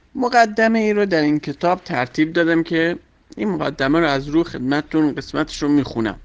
مقدمه ای رو در این کتاب ترتیب دادم که این مقدمه رو از رو خدمتتون قسمتش رو میخونم.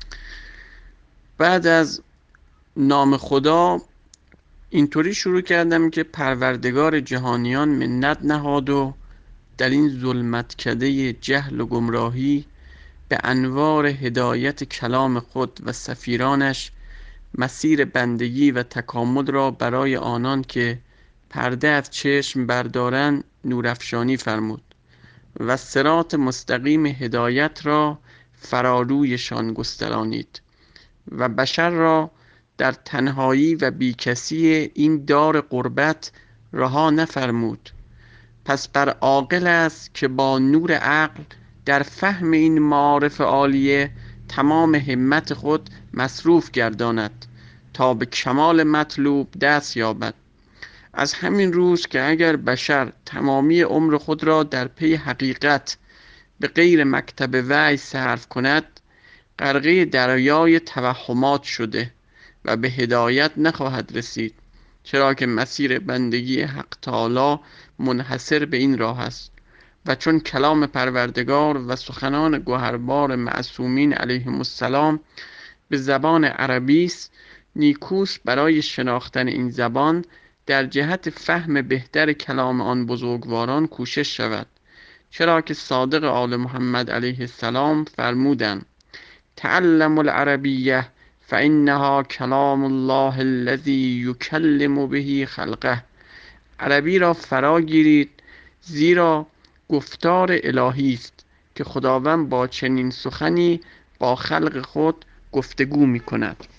بعد از نام خدا اینطوری شروع کردم که پروردگار جهانیان منت نهاد و در این ظلمتکده جهل و گمراهی به انوار هدایت کلام خود و سفیرانش مسیر بندگی و تکامل را برای آنان که پرده از چشم بردارند نورافشانی فرمود و صراط مستقیم هدایت را فرارویشان گسترانید و بشر را در تنهایی و بیکسی این دار غربت رها نفرمود. پس بر عاقل است که با نور عقل در فهم این معارف عالیه تمام همت خود مصروف گرداند تا به کمال مطلوب دست یابد. از همین روز که اگر بشر تمامی عمر خود را در پی حقیقت به غیر مکتب وحی صرف کند، غرقه دریای توهمات شده و به هدایت نخواهد رسید، چرا که مسیر بندگی حق تعالی منحصر به این راه است و چون کلام پروردگار و سخنان گوهربار معصومین علیهم السلام به زبان عربی است، نیکوست برای شناختن این زبان در جهت فهم بهتر کلام آن بزرگواران کوشش شود، چرا که صادق آل محمد علیه السلام فرمودند: تعلموا العربیه فانها کلام الله الذی یکلم به خلقه. عربی را فرا گیرید، زیرا گفتار الهی است که خداوند با چنین سخنی با خلق خود گفتگو می کند.